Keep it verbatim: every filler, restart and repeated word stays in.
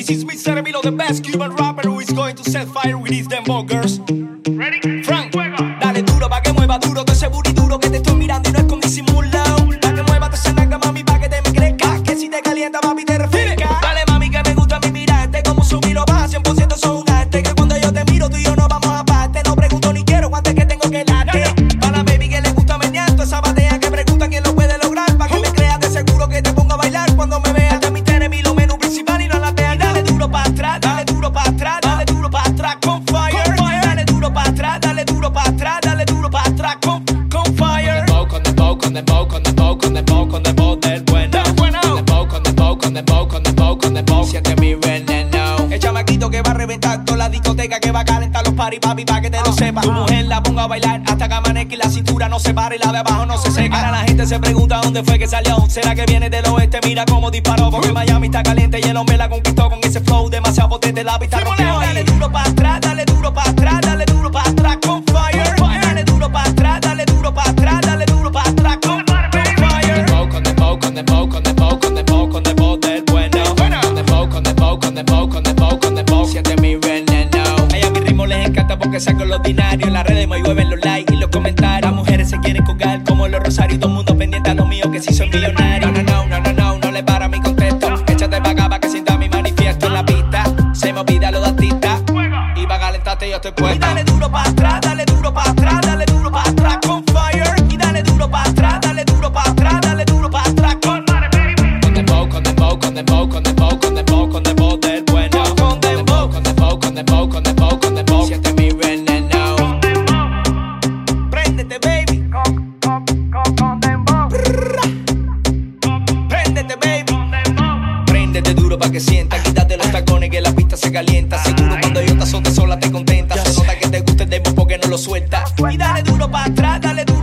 This is mister Emilio, the best Cuban rapper who is going to set fire with his dembow girls. Ready? Frank, dale duro pa' que mueva duro, que ese booty duro que te estoy mirando y no es con disimulado. Pa' que mueva te nalga, mami, pa' que te me crezca, que si te calienta, papi, te refresca. Dale, mami, que me gusta mi mirarte, como subir o baja, cien por ciento son un arte. Que cuando yo te miro, tú y yo no vamos aparte. No pregunto ni quiero cuánto es que tengo que darte. Pa' la baby que le gusta menear, esa batea que pregunta quién lo puede lograr. Pa' que me creas de seguro que te ponga a bailar cuando me veas. De mi tenis, lo menú principal y no la dejas. Dale duro pa' atrás, dale duro pa' atrás, dale duro pa' atrás con fire. Dale duro pa' atrás, dale duro pa' atrás, dale duro pa' atrás con, con fire. Con dembow, con dembow, con dembow, con dembow, con dembow del bueno. Con dembow, con dembow, con dembow, con dembow, con dembow. Siente mi veneno. El chamaquito que va a reventar toda la discoteca, que va a calentar los party, papi, pa' que te lo sepa. Tu mujer la ponga a bailar hasta que amanezca y la cintura no se pare y la de abajo no se seca. Ahora la gente se pregunta dónde fue que salió. ¿Será que viene del oeste? Mira cómo disparó. Porque Miami está caliente y el hombre la conquistó con ese flow demasiado potente. La pista rompió. Dale duro pa' atrás, dale duro pa' atrás, dale duro pa' atrás con fire. Dale duro pa' atrás, dale duro pa' atrás, dale duro pa' atrás con fire. Con dembow, con dembow, con dembow, con dembow, con dembow del bueno. Con dembow, con dembow, con dembow, con dembow, con dembow. Siente mi veneno. A ella mi ritmo les encanta porque saco lo ordinario. En las redes me llueven los likes y los comentarios. Las mujeres se quieren colgar como los rosarios. Todo el mundo pendiente a lo mío que si soy millonario. No, no, no, no, no, no le para mi contexto. Échate pa' acá pa' que sienta mi manifiesto en la pista. Se me olvida lo de artista. Y pa' calentarte yo estoy puesto. Y dale duro pa' atrás, dale duro pa' atrás, dale duro pa' atrás con fire. Y dale duro pa' atrás, dale duro pa' atrás, dale duro pa' atrás con con dembow, con dembow, con dembow, con dembow, con dembow, con dembow del bueno. Con dembow, con dembow, con dembow, con dembow, con dembow. Siente mi veneno. Préndete, baby. Con, con, con, con dembow. Préndete, baby. Préndete duro pa' que sienta. Quítate los tacones que la pista se calienta. Seguro cuando yo te azote sola te contenta. Se nota que te gusta el dembow porque no lo suelta. Y dale duro pa' atrás, dale duro.